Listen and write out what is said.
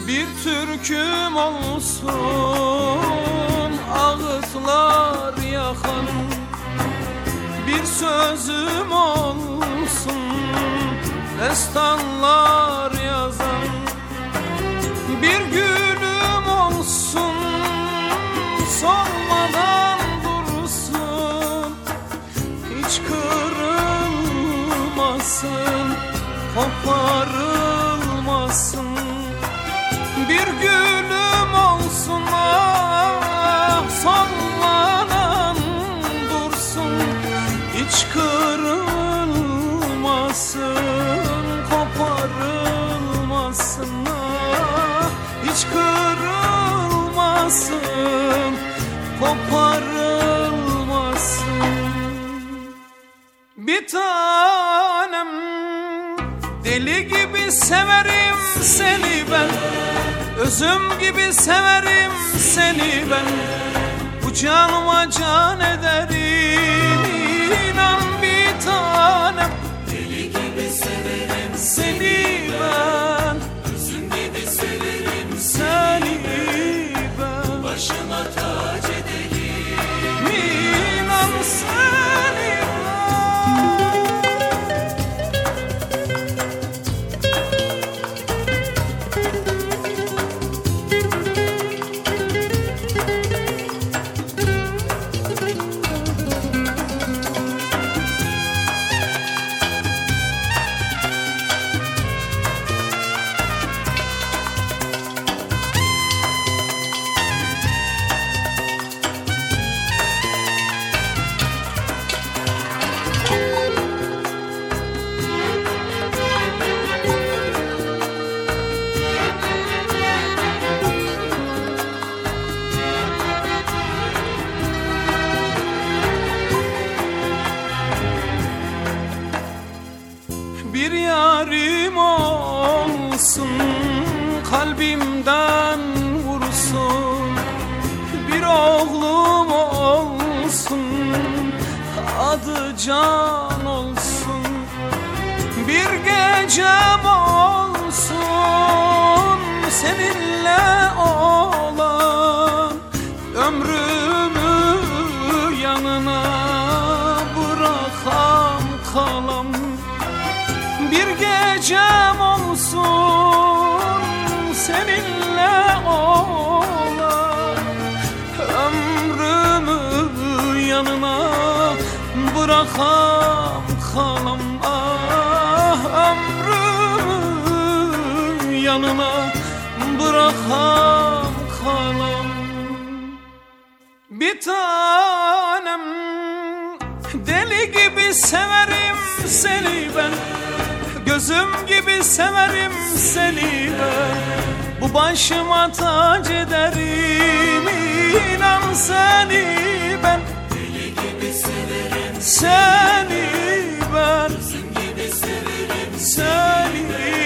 Bir türküm olsun ağıtlar yakan, bir sözüm olsun destanlar yazan, bir gülüm olsun solmadan dursun, hiç kırılmasın, koparılmasın. Bir gülüm olsun solmadan dursun, hiç kırılmasın, koparılmasın. Hiç kırılmasın, koparılmasın. Bir tanem, deli gibi severim seni ben, özüm gibi severim seni ben. Bu canıma can ederim, inan bir tanem. Deli gibi severim seni ben, özüm gibi severim seni ben. Başıma tac edelim, inan seni ben. Bir yarim olsun, kalbimden vursun. Bir oğlum olsun, adı Can olsun. Bir gecem olsun, seninle olan. Ömrümü yanına bırakam kalam. Bir gecem olsun seninle olan. Ömrümü yanına bırakam kalam. Ah, ömrümü yanına bırakam kalam. Bir tanem, deli gibi severim seni ben, gözüm gibi severim seni ben. Bu başıma tac ederim, inan seni ben. deli gibi severim Seni ben, özüm gibi severim seni